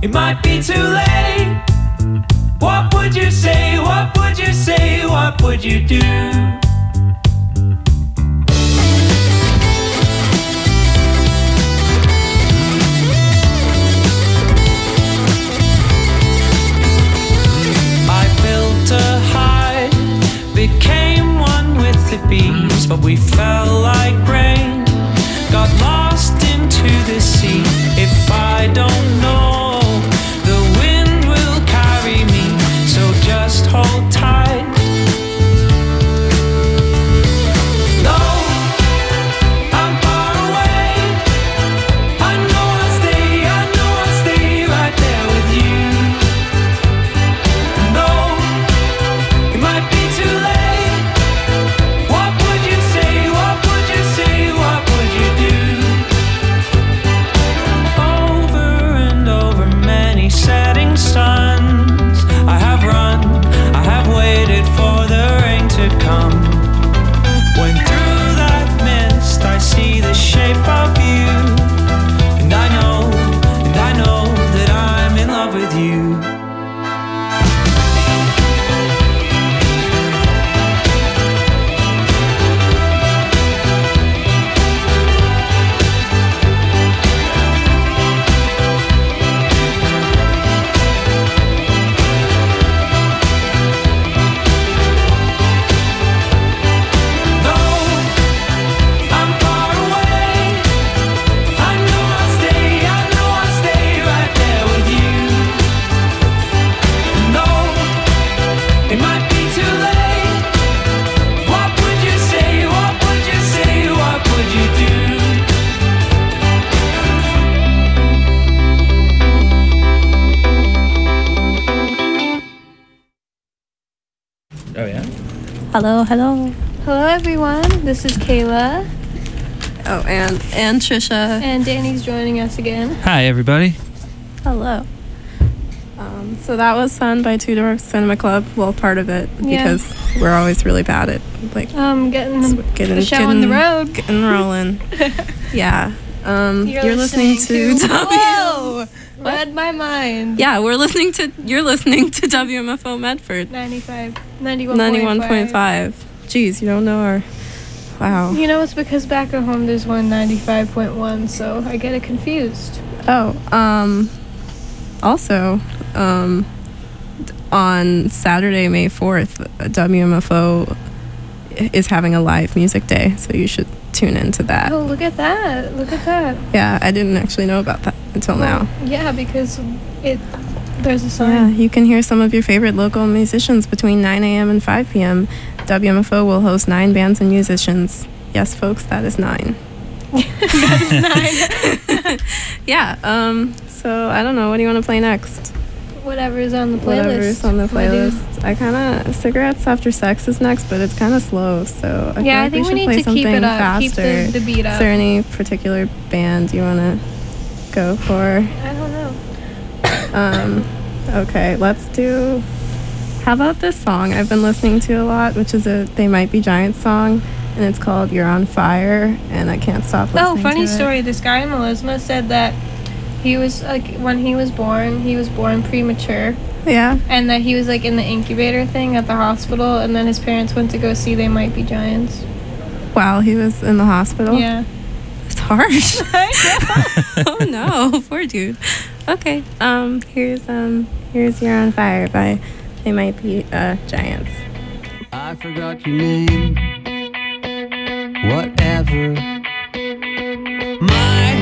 it might be too late. What would you say? What would you say? What would you do? I built a hive, became one with the bees, but we fell like rain, got lost into the sea. If I don't know, the wind will carry me, so just hold tight. No, I'm far away. I know I'll stay right there with you. No, it might be too late. What would you say? What would you say? What would you do? Over and over many setting suns, I have run, I have waited for the rain to come. When through that mist I see the shape of you, and I know that I'm in love with you. No, I'm far away. I know I'll stay right there with you. No, it might be too late. What would you say? What would you say? What would you do? Oh yeah? Hello. Hello everyone, this is Kayla, Oh, and Trisha. and Danny's joining us again. Hi everybody. Hello. So that was Sun by Two Door Cinema Club. Well, part of it, Yeah. because we're always really bad at like Getting getting the show on the road. getting rolling. Yeah. You're listening to Whoa! Read my mind. Yeah, you're listening to WMFO Medford 91.5. 91.5. Jeez, you don't know our. Wow. You know, it's because back at home there's one 95.1, so I get it confused. Oh, also, on Saturday, May 4th, WMFO is having a live music day, so you should tune into that. Oh, look at that. Yeah, I didn't actually know about that until now. Yeah, because there's a Yeah, sign. you can hear some of your favorite local musicians between 9 a.m. and 5 p.m. WMFO will host 9 bands and musicians. Yes, folks, that is 9. That's 9. Yeah, so I don't know. What do you want to play next? Whatever's on the playlist. Whatever's on the playlist. I kind of Cigarettes After Sex is next, but it's kind of slow, so I Yeah, I feel think like we we should need play to keep something it up. faster. Keep the beat Is up. there any particular band you want to go for? I don't know. Okay, let's do. How about this song I've been listening to a lot, which is a They Might Be Giants song, and it's called "You're on Fire," and I can't stop listening. Oh, funny to it. story. This guy in Melisma said that he was like, when he was born premature, Yeah. and that he was like in the incubator thing at the hospital, and then his parents went to go see They Might Be Giants. While he was in the hospital. Yeah. It's harsh. Oh no, poor dude. Okay. Here's "You're on Fire" by They Might Be Giants. I forgot your name. Whatever. My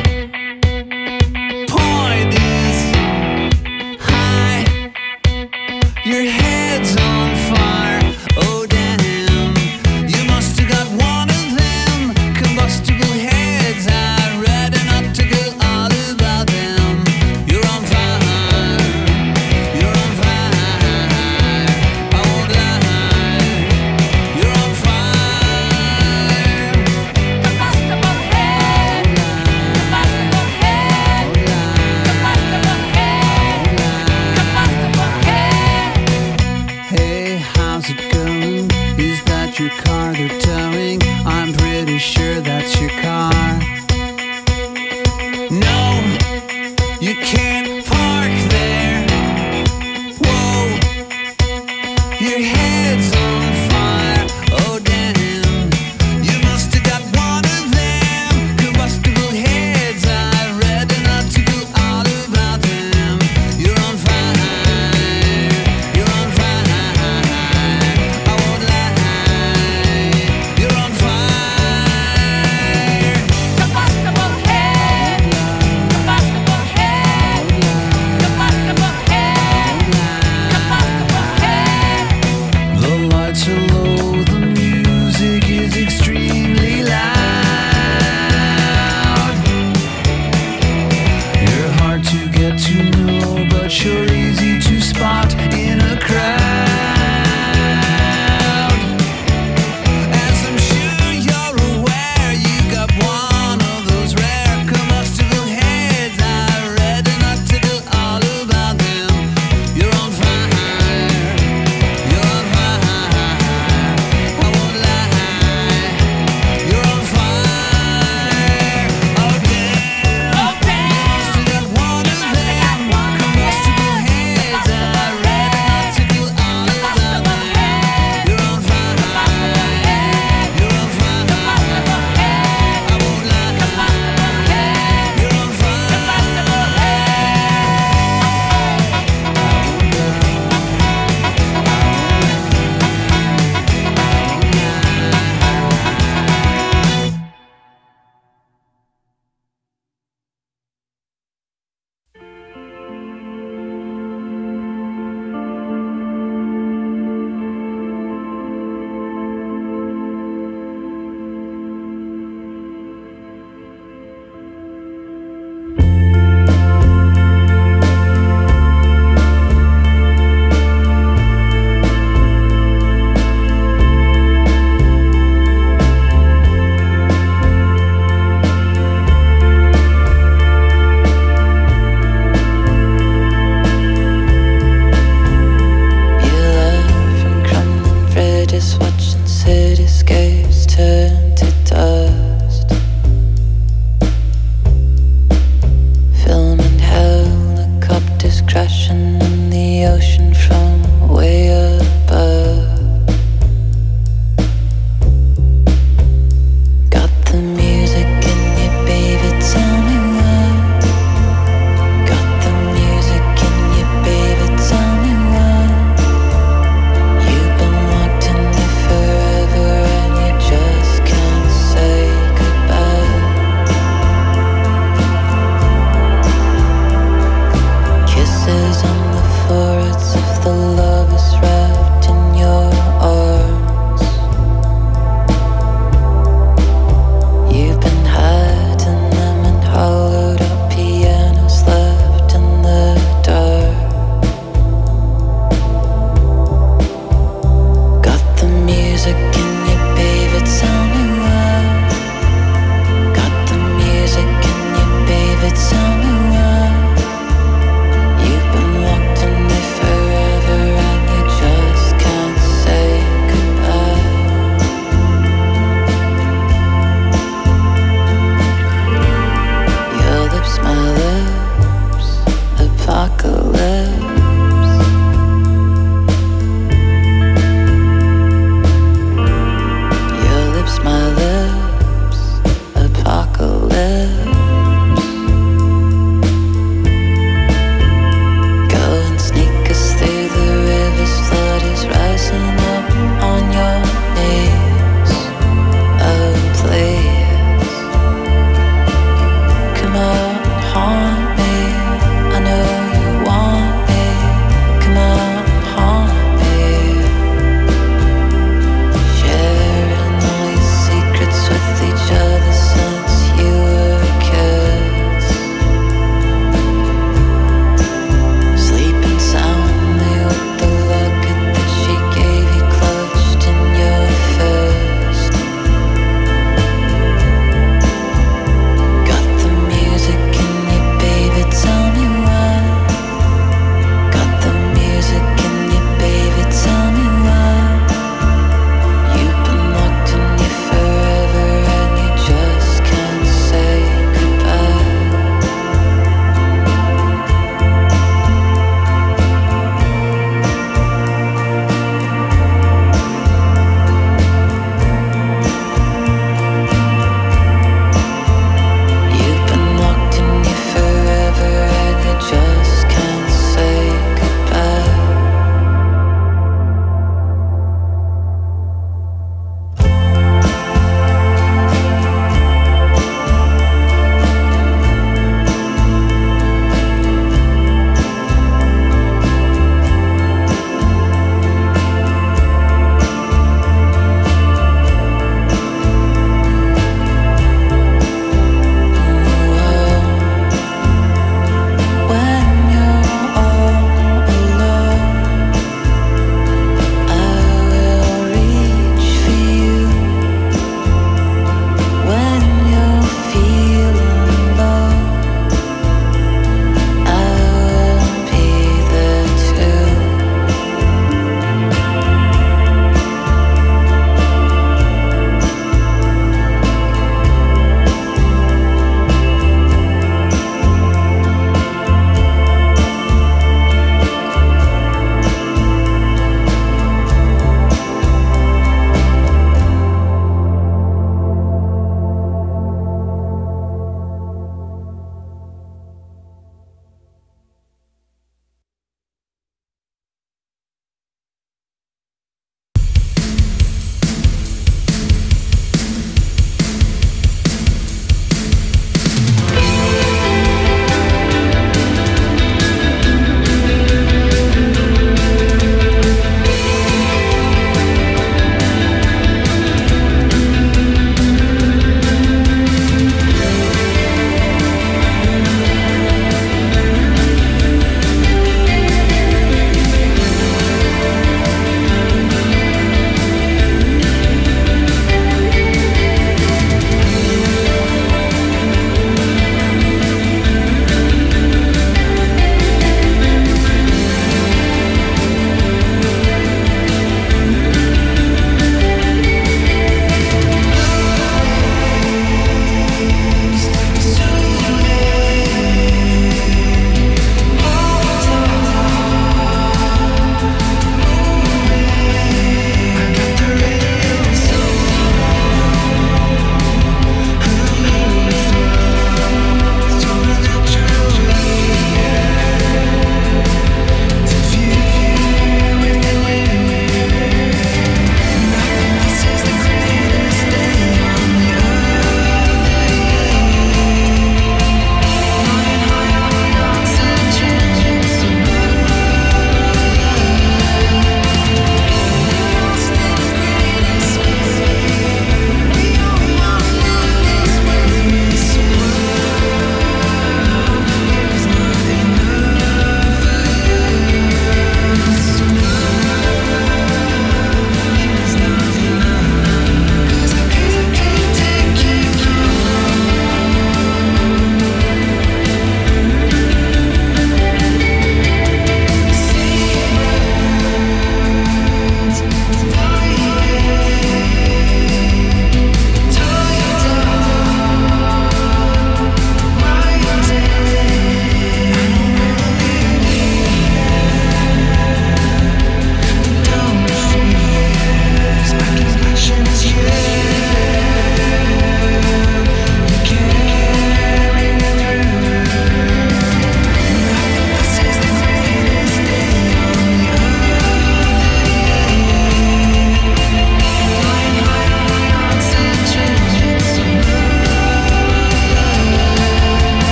point is high. Your head's on fire. Oh damn. You must have got one of them combustible heads. I read an article all about them. You're on fire. You're on fire. I won't lie. You're on fire. Combustible head. Combustible head. Combustible head. Combustible head. Hey, how's it going? Is that your car they're towing? I'm pretty sure that's your car. No, you can't park there.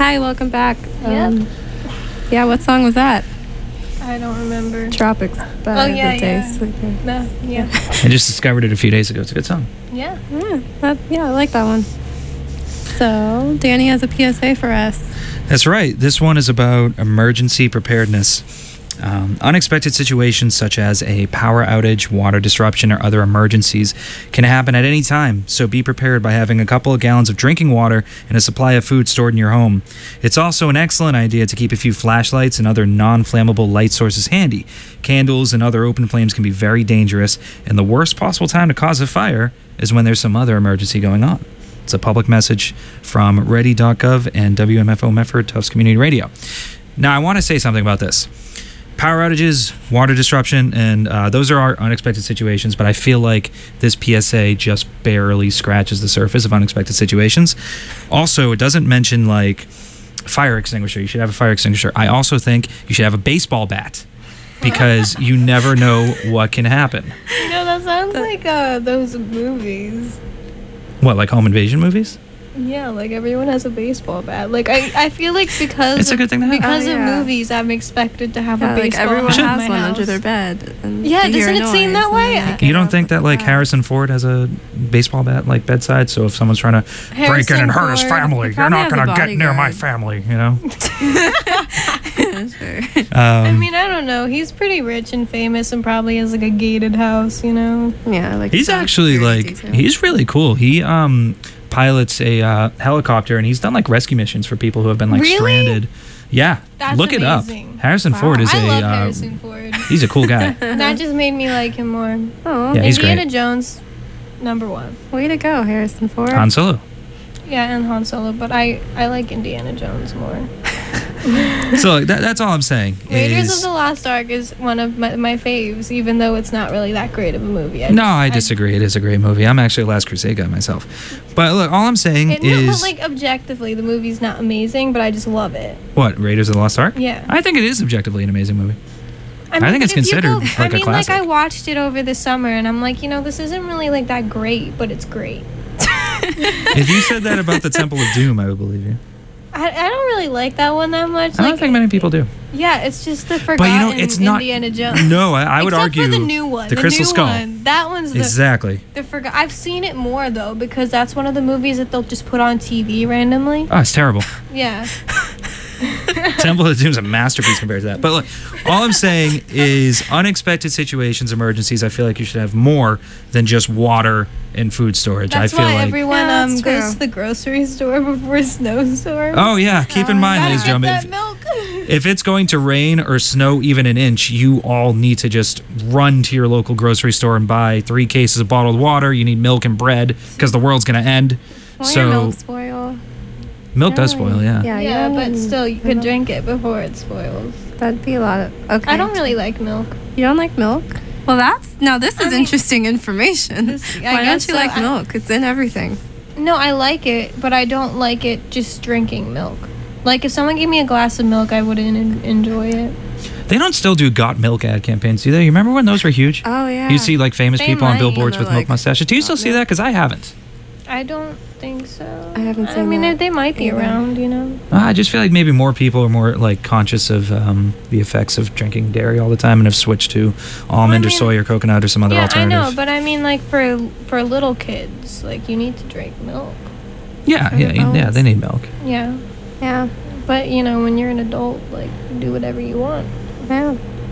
Hi, welcome back. Yep. Yeah, what song was that? I don't remember. Tropics by yeah, the Day yeah. Sleeper. No, yeah. I just discovered it a few days ago. It's a good song. Yeah. Yeah, I like that one. So, Danny has a PSA for us. That's right. This one is about emergency preparedness. Unexpected situations such as a power outage, water disruption, or other emergencies can happen at any time, so be prepared by having a couple of gallons of drinking water and a supply of food stored in your home. It's also an excellent idea to keep a few flashlights and other non-flammable light sources handy. Candles and other open flames can be very dangerous, and the worst possible time to cause a fire is when there's some other emergency going on. It's a public message from ready.gov and WMFO Medford Tufts Community Radio. Now, I want to say something about this. Power outages, water disruption, and those are our unexpected situations, but I feel like this PSA just barely scratches the surface of unexpected situations. Also, it doesn't mention, like, fire extinguisher. You should have a fire extinguisher. I also think you should have a baseball bat because you never know what can happen. You know, that sounds like those movies. What, like home invasion movies? Yeah, like everyone has a baseball bat. Like I feel like because It's a good thing to have. because Oh, of yeah. movies, I'm expected to have Yeah, a like baseball everyone bat in has my one house. under their bed. And Yeah, they hear doesn't it seem noise, that and way? then they You get don't up think with that, the like, bat. Harrison Ford has a baseball bat, like, bedside, so if someone's trying to break in Harrison and hurt his Ford. family, He you're not probably going to has a get near my bodyguard. family, you know? Sure. I mean, I don't know. He's pretty rich and famous and probably has like a gated house, you know. Yeah, like He's some actually, very like, detailed. he's really cool. He pilots a helicopter, and he's done, like, rescue missions for people who have been, like, Really? stranded. Yeah, That's look it up. amazing. Harrison Wow. Ford is I love a Harrison Ford. he's a cool guy. That just made me like him more. Oh, Yeah, he's Indiana great. Jones, #1. way to go, Harrison Ford. Han Solo. Yeah, and Han Solo, but I like Indiana Jones more. So that's all I'm saying. Raiders is- of the Lost Ark is one of my faves, even though it's not really that great of a movie. No, I disagree. It is a great movie. I'm actually a Last Crusade guy myself. But look, all I'm saying No, is but like objectively, the movie's not amazing, but I just love it. what, Raiders of the Lost Ark? Yeah. I think it is objectively an amazing movie. I think it's but if you considered, like, a I mean, classic. like I watched it over the summer, and I'm like, you know, this isn't really like that great, but it's great. If you said that about the Temple of Doom, I would believe you. I don't really like that one that much. I don't think many people do. Yeah, it's just the But forgotten you know, it's not. Indiana Jones. No, I would Except argue for the new one, the Crystal new Skull. One. That one's the Exactly. I've seen it more though because that's one of the movies that they'll just put on TV randomly. Oh, it's terrible. Yeah. Temple of Doom's a masterpiece compared to that. But look, all I'm saying is unexpected situations, emergencies, I feel like you should have more than just water and food storage. That's I feel why like. everyone Yeah, that's goes true. to the grocery store before snowstorms. Oh, yeah. Keep in mind, Gotta ladies and get gentlemen, that if, milk. if it's going to rain or snow even an inch, you all need to just run to your local grocery store and buy 3 cases of bottled water. You need milk and bread because the world's going to end. Won't So your milk spoil? milk does spoil, yeah. Yeah, you Yeah, don't but need- still, you could drink it before it spoils. That'd be a lot of. Okay. I don't really like milk. You don't like milk? Well, this is I mean, interesting information. this- I Why don't guess you so. like milk? It's in everything. No, I like it, but I don't like it just drinking milk. Like, if someone gave me a glass of milk, I wouldn't enjoy it. They don't still do Got Milk ad campaigns, do they? You remember when those were huge? Oh yeah. You see, like, famous They people on might. billboards Yeah, with they're milk like, mustaches. Do you still Got see that? Milk. Because I haven't. I don't think so. I haven't I seen mean, that they might be either. around, you know. I just feel like maybe more people are more, like, conscious of the effects of drinking dairy all the time and have switched to almond or mean- soy or coconut or some other Yeah, I alternative. know, but I mean, like, for little kids, like, you need to drink milk. Yeah, yeah, they need milk. Yeah. Yeah. But, you know, when you're an adult, like, do whatever you want. Yeah.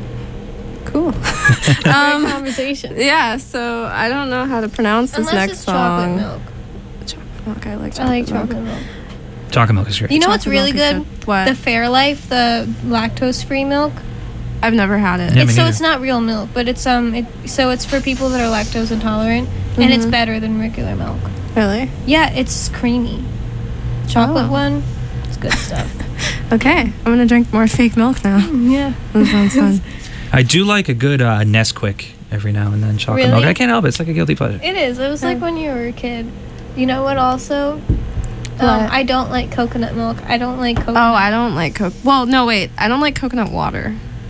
Cool. Great conversation. Yeah. So I don't know how to pronounce this Unless next it's song. chocolate milk. Chocolate milk. I like I chocolate like milk. chocolate milk. Chocolate milk is great. You know what's Chocolate really milk is good? What? The Fairlife, the lactose-free milk. I've never had it. Yeah, me So neither. it's not real milk, but it's so it's for people that are lactose intolerant, and it's Mhm. better than regular milk. Really? Yeah, it's creamy. Chocolate Oh. one, it's good stuff. Okay. I'm gonna drink more fake milk now. Yeah. That sounds fun. I do like a good Nesquik every now and then. Chocolate Really? milk. I can't help it. It's like a guilty pleasure. It is. It was like Yeah. when you were a kid. You know what? Also, What? I don't like coconut milk. I don't like coconut. Oh, I don't like Coke. Well, no, wait. I don't like coconut water.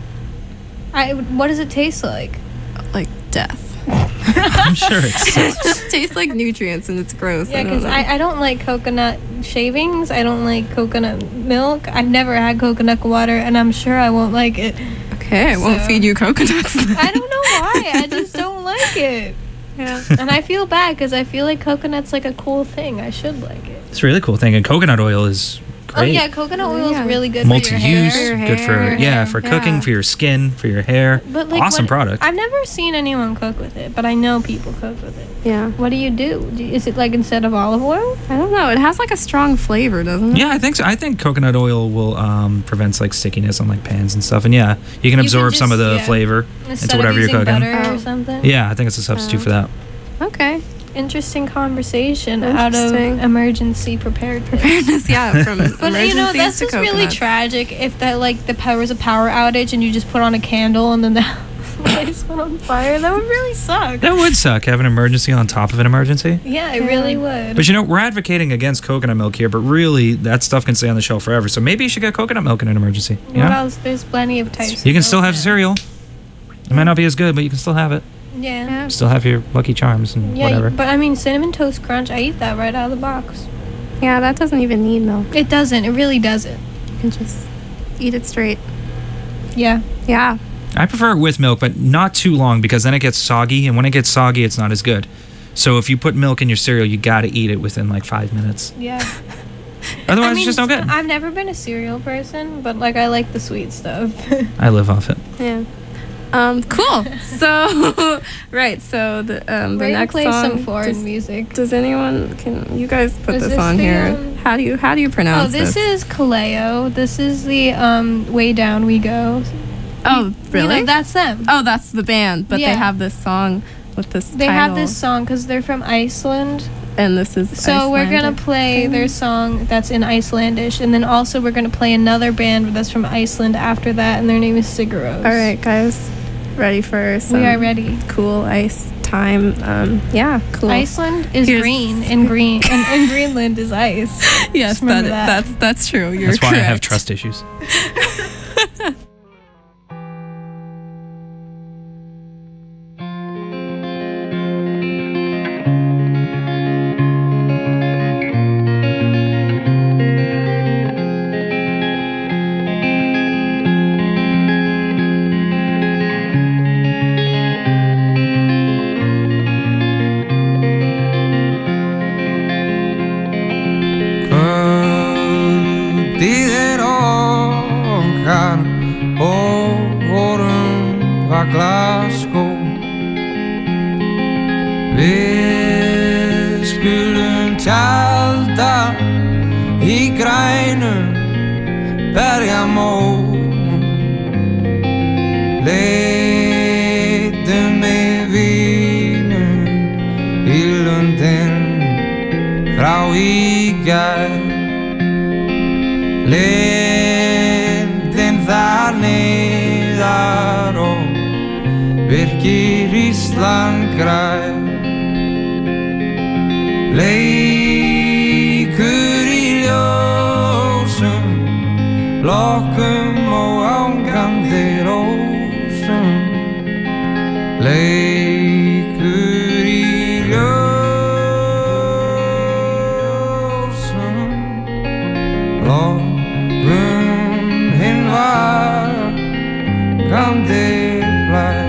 What does it taste like? Like death. I'm sure it's. It just tastes like nutrients and it's gross. Yeah, don't because know. I don't like coconut shavings. I don't like coconut milk. I've never had coconut water, and I'm sure I won't like it. Okay, I won't feed you coconuts. I don't know why. I just don't like it. Yeah. And I feel bad because I feel like coconut's like a cool thing. I should like it. It's a really cool thing. And coconut oil is great. Oh yeah, coconut oil Yeah. is really good for your Multi-use, hair. good for cooking, Yeah. for your skin, for your hair. But like, Awesome product. I've never seen anyone cook with it, but I know people cook with it. Yeah. What do? Is it like instead of olive oil? I don't know. It has like a strong flavor, doesn't it? Yeah, I think so. I think coconut oil will prevents like stickiness on like pans and stuff. And yeah, you can absorb some of the flavor Instead into whatever of you're using cooking. butter Oh. or something. Yeah, I think it's a substitute for that. Okay. Interesting conversation out Interesting. of emergency prepreparedness. Preparedness, yeah, from But you know, emergencies that's to just really coconuts. tragic if that like there was a power outage and you just put on a candle and then the place went on fire. That would really suck. That would suck, have an emergency on top of an emergency. Yeah, it really would. But you know, we're advocating against coconut milk here, but really that stuff can stay on the shelf forever. So maybe you should get coconut milk in an emergency. You What know? else? There's plenty of types. You of can still milk have now. cereal. It might not be as good, but you can still have it. Yeah. Yeah. Still have your Lucky Charms and Yeah, whatever. but I mean, Cinnamon Toast Crunch, I eat that right out of the box. Yeah, that doesn't even need milk. It doesn't. It really doesn't. You can just eat it straight. Yeah. Yeah. I prefer it with milk, but not too long because then it gets soggy, and when it gets soggy, it's not as good. So if you put milk in your cereal, you gotta eat it within like 5 minutes. Yeah. Otherwise, I mean, it's just no good. I've never been a cereal person, but like I like the sweet stuff. I live off it. Yeah. Cool. So, right. So the We're gonna next play song. some foreign music. Does anyone? Can you guys put Is this this on the, here? How do you Oh, pronounce this is Kaleo. This is the Way Down We Go. Oh, really? You know, that's them. Oh, that's the band, but Yeah. they have this song with this They title. have this song because they're from Iceland. and this is So we're gonna Icelandic. play their song that's in Icelandish, and then also we're gonna play another band that's from Iceland after that, and their name is Sigur Rós. All right, guys, ready for some We are ready. cool ice time? Yeah, cool. Iceland is Here's- green, and and Greenland is ice. Yes, Just remember that. that's true. You're That's why I have correct. trust issues. Kvöldið er okkar og vorum var Glasgow. Við skulum tjalda í grænum berjamó. Leitum með vínum í lundin frá í gær. Lindin þar niðar og virkir Ísland grær. Leikur í ljósum, lokkum og ángandi rósum. Leikur í ljósum, lokkum hinn vakandi blær.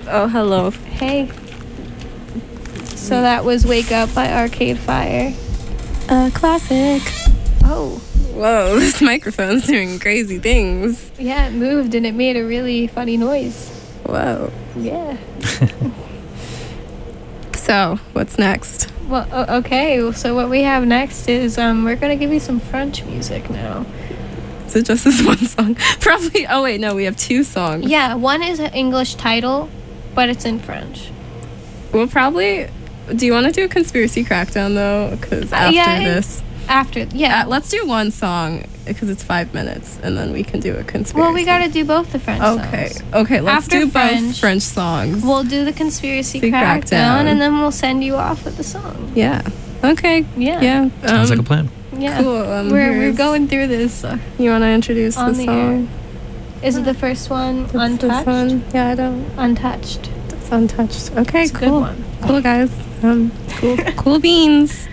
Oh, hello. Hey. So that was Wake Up by Arcade Fire. Classic. Oh. Whoa, this microphone's doing crazy things. Yeah, it moved and it made a really funny noise. Whoa. Yeah. So, what's next? Well, okay. So what we have next is we're gonna give you some French music now. Is it just this one song? Probably. Oh wait, no, we have 2 songs. Yeah, one is an English title, but it's in French. We'll probably. Do you want to do a conspiracy crackdown though? Because after yeah, this, let's do one song because it's 5 minutes, and then we can do a conspiracy. Well, we gotta do both the French songs. Okay. Let's After do both French, French songs. We'll do the conspiracy Crackdown. crackdown, and then we'll send you off with the song. Yeah. Okay. Yeah. Yeah. Sounds like a plan. Yeah. Cool. We're going through this. You want to introduce On the the song? Is it the first one? It's Untouched. This one? Yeah, I don't. Untouched. It's Untouched. Okay, It's a cool. good one. Cool guys. Cool beans.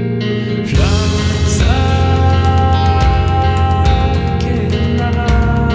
Flowers are getting alive.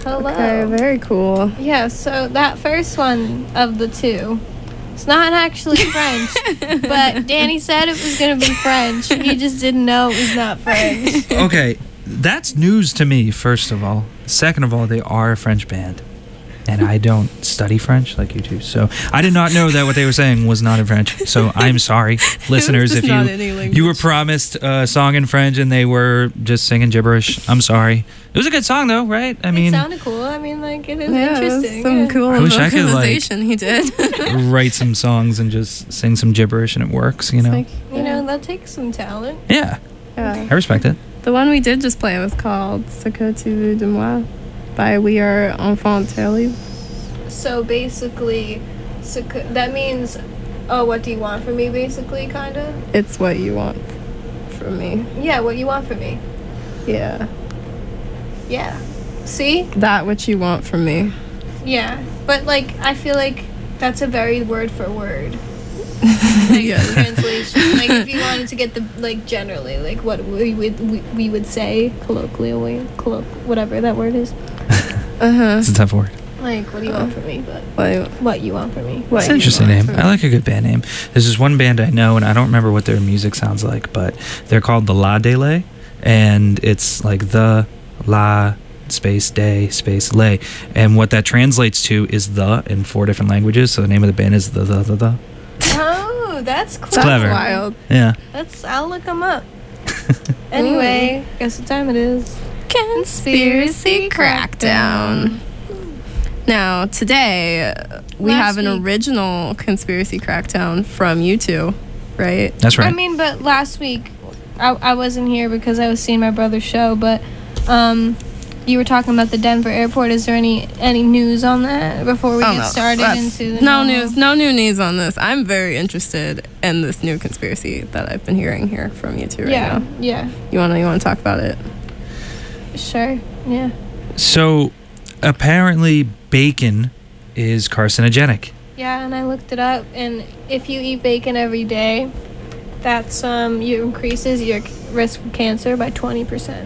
Hello. Okay, very cool. Yeah, so that first one of the two, it's not actually French, but Danny said it was going to be French. He just didn't know it was not French. Okay, that's news to me, first of all. Second of all, they are a French band. And I don't study French like you do. So I did not know that what they were saying was not in French. So I'm sorry, listeners, just if not any language. you were promised a song in French and they were just singing gibberish. I'm sorry. It was a good song though, right? I It mean, sounded cool. I mean, like, it is Yeah, interesting. some yeah. cool I wish I could, like, vocalization he did. write some songs and just sing some gibberish and it works, you know? Like, You know, that takes some talent. Yeah, yeah. I respect it. The one we did just play was called Ce que tu veux de moi by We Are Enfants Terribles. So basically, that means, oh, what do you want from me, basically, kind of? It's what you want from me. Yeah, what you want from me. Yeah. Yeah. See? That what you want from me. Yeah. But, like, I feel like that's a very word for word. Like, Yeah. translation. Like, if you wanted to get the, like, generally, like, what we would say, colloquially, whatever that word is. Uh-huh. It's a tough word. Like, what do you want from me? But What, what you want from me. what It's an you interesting want name. from I me. like a good band name. There's this one band I know, and I don't remember what their music sounds like, but they're called the La De Lay, and it's like the La space day space lay, and what that translates to is the in 4 different languages. So the name of the band is the. Oh, that's cool. That's clever. wild. Yeah. I'll look them up. Anyway, guess what time it is? Conspiracy Crackdown. Now, today, we Last have an week. original Conspiracy Crackdown from you two, right? That's right. I mean, but last week I wasn't here because I was seeing my brother's show, but you were talking about the Denver airport. Is there any news on that before we get started That's- into the no normal- news, no new news on this. I'm very interested in this new conspiracy that I've been hearing here from you two right Yeah, now. yeah, You wanna talk about it? sure, yeah. So apparently bacon is carcinogenic. Yeah, and I looked it up, and if you eat bacon every day, that's you increases your risk of cancer by 20%.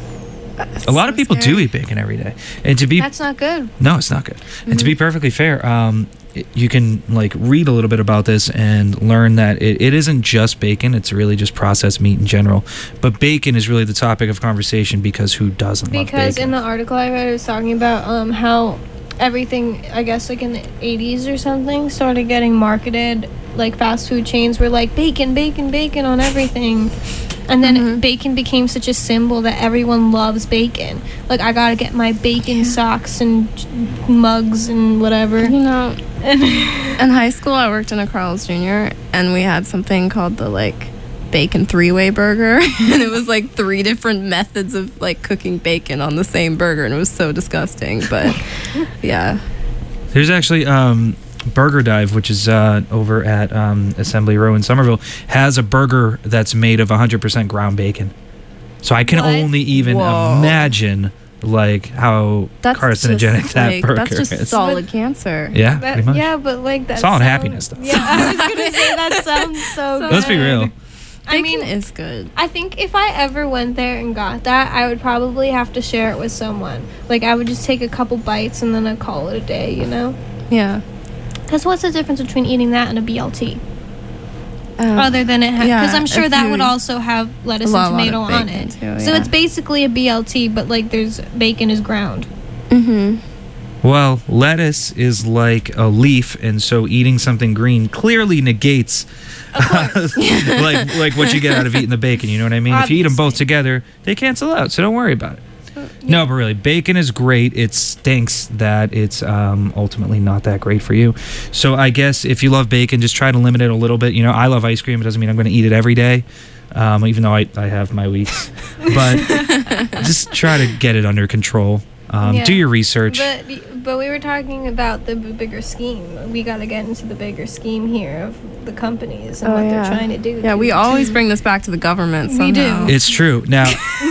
A lot of people do eat bacon every day, and to be That's not good. no, it's not good. And to be perfectly fair, you can like read a little bit about this and learn that it isn't just bacon; it's really just processed meat in general. But bacon is really the topic of conversation because who doesn't love Because bacon? in the article I read, it was talking about how everything, I guess, like in the 80s or something, started getting marketed. Like fast food chains were like bacon, bacon, bacon on everything. And then bacon became such a symbol that everyone loves bacon. Like, I gotta get my bacon socks and mugs and whatever. You know, in high school, I worked in a Carl's Jr. and we had something called the bacon 3-way burger, and it was like 3 different methods of like cooking bacon on the same burger, and it was so disgusting. But yeah, There's actually Burger Dive, which is over at Assembly Row in Somerville, has a burger that's made of 100% ground bacon. So I can What? only even Whoa. imagine like how that's carcinogenic just, that like, burger that's just is. solid cancer. Yeah, pretty much. Yeah, but like that Solid sounds- happiness, though. Yeah, I was gonna say that sounds so good. Let's be real. I Bacon mean, is good. I think if I ever went there and got that, I would probably have to share it with someone. Like, I would just take a couple bites and then I'd call it a day, you know? Yeah. Because what's the difference between eating that and a BLT? Um, Other than it, yeah, because I'm sure if that you- would also have lettuce a lot and of tomato on bacon it. too, So yeah. it's basically a BLT, but like there's bacon is ground. Mm-hmm. Well, lettuce is like a leaf, and so eating something green clearly negates like what you get out of eating the bacon. You know what I mean? If you eat them both Obviously. together, they cancel out. So don't worry about it. No, but really, bacon is great. It stinks that it's ultimately not that great for you. So I guess if you love bacon, just try to limit it a little bit. You know, I love ice cream. It doesn't mean I'm going to eat it every day, even though I have my weeks. But just try to get it under control. Yeah. Do your research. But we were talking about the bigger scheme. We got to get into the bigger scheme here of the companies and what they're trying to do. Yeah, we always bring this back to the government somehow. We do. It's true. Now,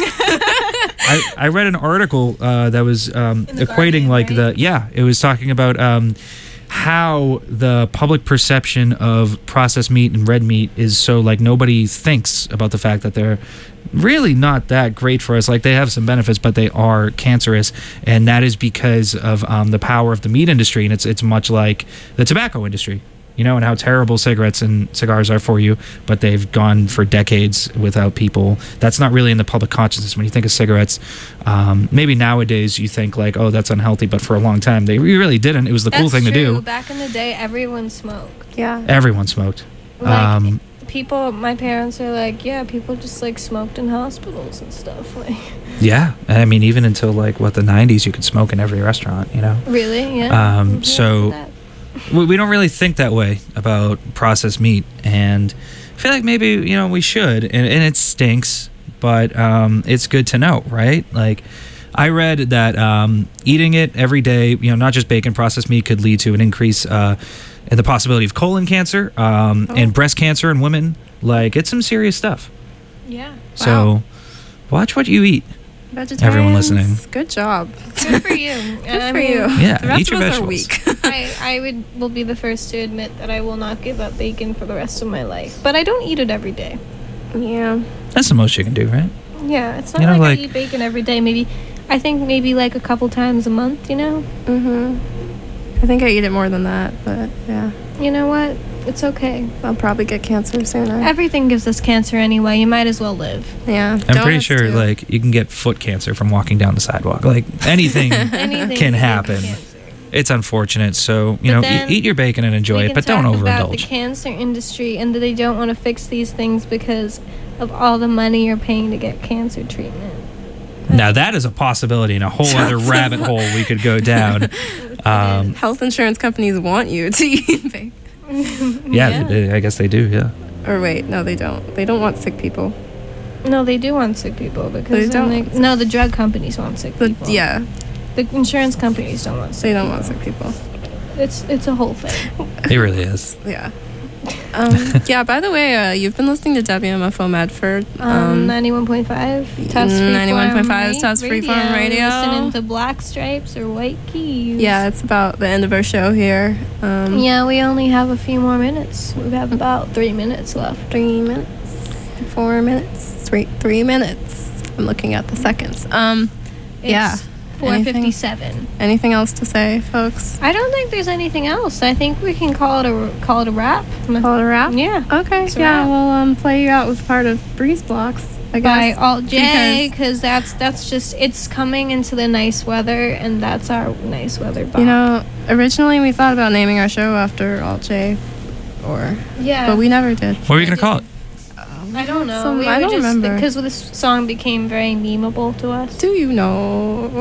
I read an article that was equating Guardian, like right? it was talking about how the public perception of processed meat and red meat is so like nobody thinks about the fact that they're really not that great for us. Like they have some benefits, but they are cancerous, and that is because of the power of the meat industry. And it's much like the tobacco industry, you know, and how terrible cigarettes and cigars are for you, but they've gone for decades without people. That's not really in the public consciousness. When you think of cigarettes, maybe nowadays you think like, oh, that's unhealthy, but for a long time they really didn't. It was the cool thing to do. Back in the day, everyone smoked. Yeah. Everyone smoked. Like, people, my parents are like, yeah, people just like smoked in hospitals and stuff. Like, yeah, I mean, even until like the 90s, you could smoke in every restaurant, you know. really? Yeah. So we don't really think that way about processed meat, and I feel like maybe, you know, we should, and it stinks, but it's good to know, right? Like, I read that eating it every day, you know, not just bacon, processed meat, could lead to an increase in the possibility of colon cancer and breast cancer in women. Like, it's some serious stuff. Yeah. So watch what you eat. Vegetarians, Everyone listening. Good job. Good for you. Good for you. Yeah, The rest eat your of us are vegetables. weak. I will be the first to admit that I will not give up bacon for the rest of my life. But I don't eat it every day. Yeah. That's the most you can do, right? Yeah, it's not You know, like like- I eat bacon every day. I think maybe like a couple times a month, you know? I think I eat it more than that, but yeah. You know what? It's okay. I'll probably get cancer sooner. Everything gives us cancer anyway. You might as well live. Yeah. I'm pretty donuts sure too. like you can get foot cancer from walking down the sidewalk. Like anything Anything can gives happen. cancer. It's unfortunate. So, you But know, then eat your bacon and enjoy We it, can but don't talk about the overindulge. cancer industry and that they don't want to fix these things because of all the money you're paying to get cancer treatment. Now that is a possibility and a whole other rabbit hole we could go down. Health insurance companies want you to eat bacon. Yeah, I guess they do. Yeah. Or wait, no, they don't. They don't want sick people. No, they do want sick people because They don't. then no, the drug companies want sick But people. yeah, The insurance companies don't want sick they don't want sick people. It's a whole thing. It really is. Yeah. Yeah, by the way, you've been listening to WMFO Medford. 91.5 Tufts 91.5 Tufts Freeform Radio. Listening to Black Stripes or White Keys. Yeah, it's about the end of our show here. Yeah, we only have a few more minutes. We have about 3 minutes left. 3 minutes, 4 minutes, 3 minutes. I'm looking at the seconds. Yeah. It's 4:57. Anything else to say, folks? I don't think there's anything else. I think we can call it a wrap. Call it a wrap? Yeah. Okay, It's a yeah, wrap. we'll play you out with part of Breeze Blocks, I By guess. Alt J, because that's just, it's coming into the nice weather, and that's our nice weather box. You know, originally we thought about naming our show after Alt J, yeah. but we never did. What are you gonna call it? I don't know. Some- We I were don't just, remember. because this song became very memeable to us. Do you know?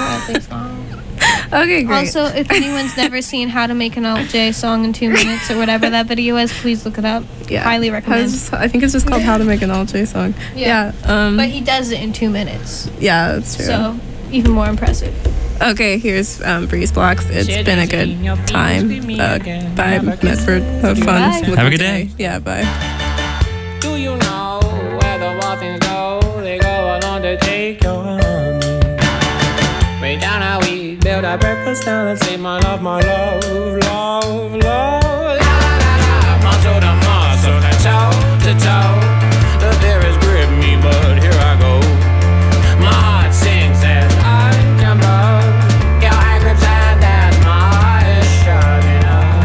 Okay, great. Also, if anyone's never seen How to Make an Alt J song in 2 minutes or whatever that video is, please look it up. yeah, Highly recommend. I think it's just called How to Make an Alt J Song. Yeah. Yeah. But he does it in 2 minutes, Yeah, that's true. so even more impressive. Okay, here's Breeze Blocks. It's been a good time. Bye, Medford. Have fun. Bye. with Have a the good day. Yeah, bye. Do you know where the wild things go? They go along to take your honey. Way down how we build our breakfast down and say my love, love, love. La la la, muscle to muscle, and toe to toe. The fear has gripped me, but here I go. My heart sings as I jump up. Your hand grips hand as my eyes shining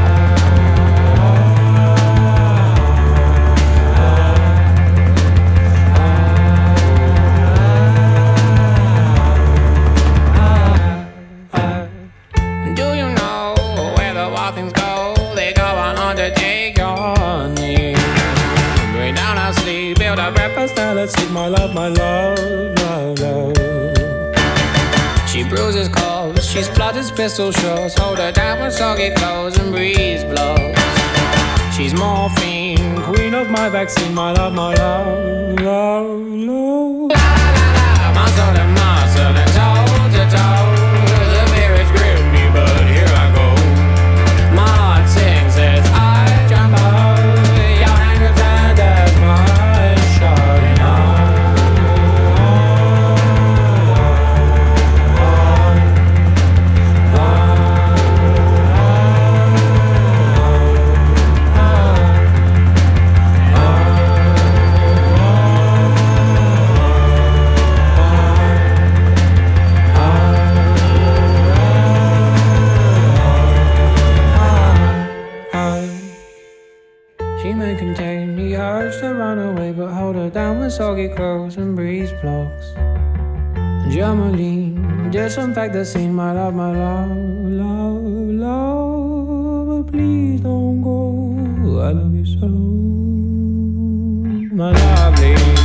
Do you know where the wild things go? They go on undertake your need. Bring down our sleep, build our breakfast, now let's eat my love, love, love. She bruises calls, she splutters pistol shots. Hold her down with soggy clothes and breeze blows. She's morphine, queen of my vaccine, my love, love, love. La la la, muscle to muscle and toe to toe. The fear has gripped me, but here I go. My heart sings as I jump up. Your hand grips hand as my eyes shining boogie curls and breeze blocks. Germaline, disinfect the scene, my love, but please don't go. I love you so, my lovely.